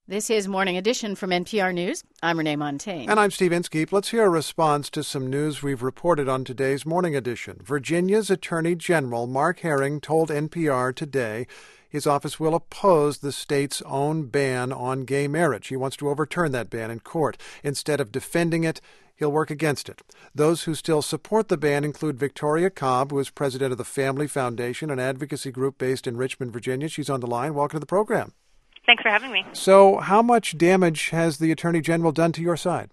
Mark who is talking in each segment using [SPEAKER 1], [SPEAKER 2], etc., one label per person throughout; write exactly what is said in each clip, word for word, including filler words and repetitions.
[SPEAKER 1] This is Morning Edition from N P R News. I'm Renee Montaigne.
[SPEAKER 2] And I'm Steve Inskeep. Let's hear a response to some news we've reported on today's Morning Edition. Virginia's Attorney General Mark Herring told N P R today his office will oppose the state's own ban on gay marriage. He wants to overturn that ban in court. Instead of defending it, he'll work against it. Those who still support the ban include Victoria Cobb, who is president of the Family Foundation, an advocacy group based in Richmond, Virginia. She's on the line. Welcome to the program.
[SPEAKER 3] Thanks for having me.
[SPEAKER 2] So how much damage has the Attorney General done to your side?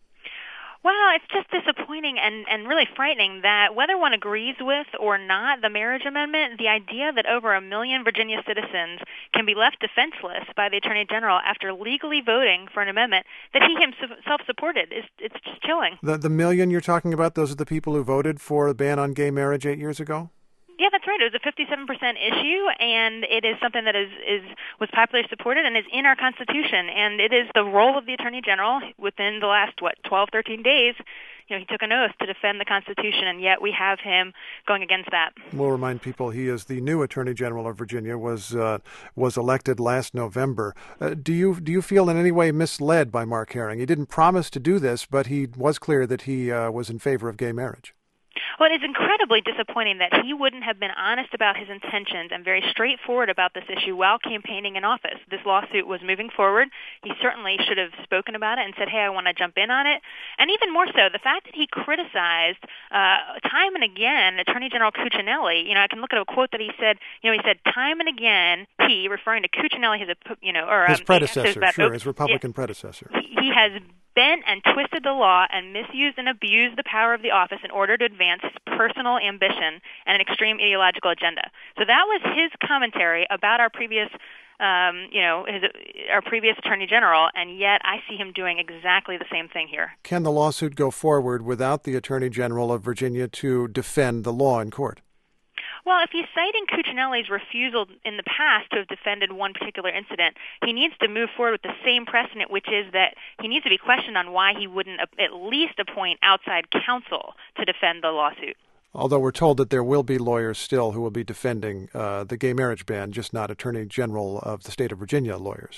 [SPEAKER 3] Well, it's just disappointing and, and really frightening that whether one agrees with or not the marriage amendment, the idea that over a million Virginia citizens can be left defenseless by the Attorney General after legally voting for an amendment that he himself supported is it's just chilling. The,
[SPEAKER 2] the million you're talking about, those are the people who voted for a ban on gay marriage eight years ago?
[SPEAKER 3] Yeah, that's right. It was a fifty-seven percent issue, and it is something that is, is was popularly supported and is in our Constitution. And it is the role of the Attorney General within the last, what, twelve, thirteen days. You know, he took an oath to defend the Constitution, and yet we have him going against that.
[SPEAKER 2] We'll remind people he is the new Attorney General of Virginia, was uh, was elected last November. Uh, do you do you feel in any way misled by Mark Herring? He didn't promise to do this, but he was clear that he uh, was in favor of gay marriage.
[SPEAKER 3] Well, it is incredibly disappointing that he wouldn't have been honest about his intentions and very straightforward about this issue while campaigning in office. This lawsuit was moving forward. He certainly should have spoken about it and said, hey, I want to jump in on it. And even more so, the fact that he criticized uh, time and again Attorney General Cuccinelli, you know, I can look at a quote that he said, you know, he said time and again, he, referring to Cuccinelli, his, you know, or
[SPEAKER 2] his
[SPEAKER 3] um,
[SPEAKER 2] predecessor,
[SPEAKER 3] about,
[SPEAKER 2] sure, his Republican
[SPEAKER 3] yeah,
[SPEAKER 2] predecessor.
[SPEAKER 3] He, he has bent and twisted the law and misused and abused the power of the office in order to advance his personal ambition and an extreme ideological agenda. So that was his commentary about our previous, um, you know, his, our previous Attorney General, and yet I see him doing exactly the same thing here.
[SPEAKER 2] Can the lawsuit go forward without the Attorney General of Virginia to defend the law in court?
[SPEAKER 3] Well, if he's citing Cuccinelli's refusal in the past to have defended one particular incident, he needs to move forward with the same precedent, which is that he needs to be questioned on why he wouldn't at least appoint outside counsel to defend the lawsuit.
[SPEAKER 2] Although we're told that there will be lawyers still who will be defending uh, the gay marriage ban, just not Attorney General of the state of Virginia lawyers.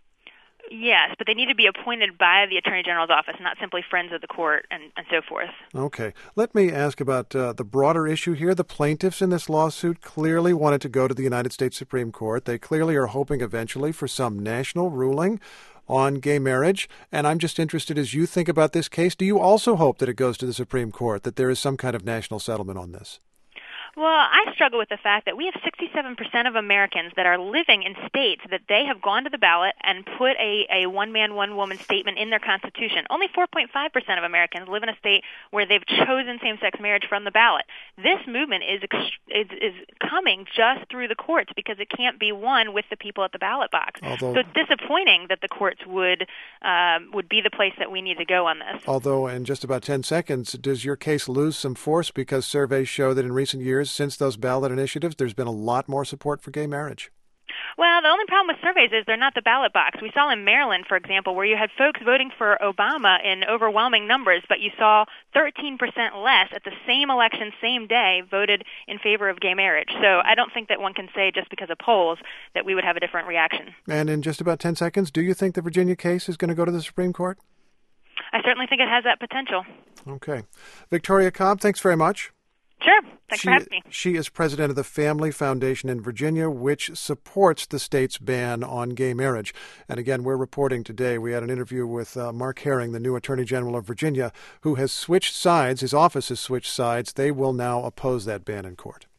[SPEAKER 3] Yes, but they need to be appointed by the Attorney General's office, not simply friends of the court and, and so forth.
[SPEAKER 2] Okay. Let me ask about uh, the broader issue here. The plaintiffs in this lawsuit clearly wanted to go to the United States Supreme Court. They clearly are hoping eventually for some national ruling on gay marriage. And I'm just interested, as you think about this case, do you also hope that it goes to the Supreme Court, that there is some kind of national settlement on this?
[SPEAKER 3] Well, I struggle with the fact that we have sixty-seven percent of Americans that are living in states that they have gone to the ballot and put a, a one-man, one-woman statement in their Constitution. Only four point five percent of Americans live in a state where they've chosen same-sex marriage from the ballot. This movement is, is, is coming just through the courts because it can't be won with the people at the ballot box.
[SPEAKER 2] Although,
[SPEAKER 3] so it's disappointing that the courts would um, would be the place that we need to go on this.
[SPEAKER 2] Although in just about ten seconds, does your case lose some force because surveys show that in recent years, since those ballot initiatives, there's been a lot more support for gay marriage?
[SPEAKER 3] Well, the only problem with surveys is they're not the ballot box. We saw in Maryland, for example, where you had folks voting for Obama in overwhelming numbers, but you saw thirteen percent less at the same election, same day, voted in favor of gay marriage. So I don't think that one can say just because of polls that we would have a different reaction.
[SPEAKER 2] And in just about ten seconds, do you think the Virginia case is going to go to the Supreme Court?
[SPEAKER 3] I certainly think it has that potential.
[SPEAKER 2] Okay. Victoria Cobb, thanks very much.
[SPEAKER 3] Sure. Thanks
[SPEAKER 2] she,
[SPEAKER 3] for having me.
[SPEAKER 2] She is president of the Family Foundation in Virginia, which supports the state's ban on gay marriage. And again, we're reporting today, we had an interview with uh, Mark Herring, the new Attorney General of Virginia, who has switched sides. His office has switched sides. They will now oppose that ban in court.